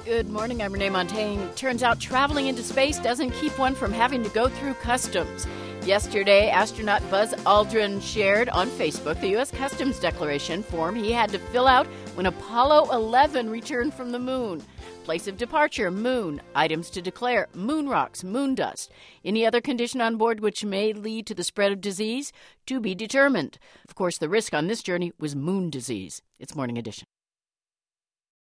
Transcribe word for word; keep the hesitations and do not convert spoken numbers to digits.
Good morning, I'm Renee Montagne. Turns out traveling into space doesn't keep one from having to go through customs. Yesterday, astronaut Buzz Aldrin shared on Facebook the U S Customs Declaration form he had to fill out when Apollo eleven returned from the moon. Place of departure, moon. Items to declare, moon rocks, moon dust. Any other condition on board which may lead to the spread of disease? To be determined. Of course, the risk on this journey was moon disease. It's Morning Edition.